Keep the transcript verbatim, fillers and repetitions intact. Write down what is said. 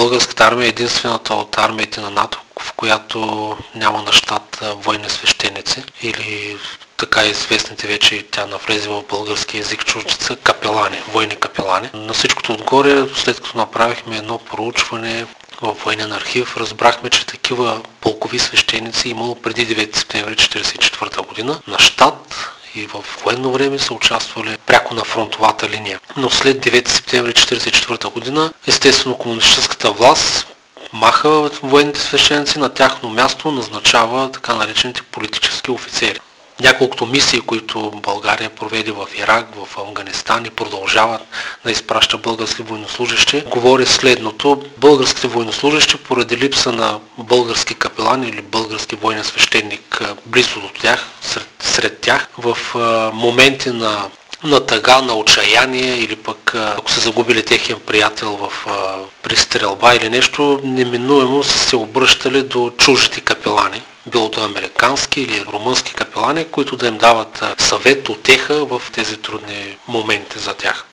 Българската армия е единствената от армиите на НАТО, в която няма на щат военни свещеници или така известните вече, тя навлезе в български език чуждица, капелани, военни капелани. На всичкото отгоре, след като направихме едно проучване в военен архив, разбрахме, че такива полкови свещеници имало преди девети септември хиляда деветстотин четиридесет и четвърта година на щат и в военно време са участвали пряко на фронтовата линия. Но след девети септември хиляда деветстотин четиридесет и четвърта година, естествено комунистическата власт маха военните свещеници, на тяхно място назначава така наречените политически офицери. Няколкото мисии, които България проведе в Ирак, в Афганистан и продължават да изпраща български военнослужащи, говори следното. Българските военнослужащи, поради липса на български капелан или български военен свещеник близо до тях, сред, сред тях, в а, моменти на на тъга, на отчаяние или пък ако са загубили техен приятел в, а, при стрелба или нещо, неминуемо са се обръщали до чуждите капелани, било то американски или румънски капелани, които да им дават съвет, утеха в тези трудни моменти за тях.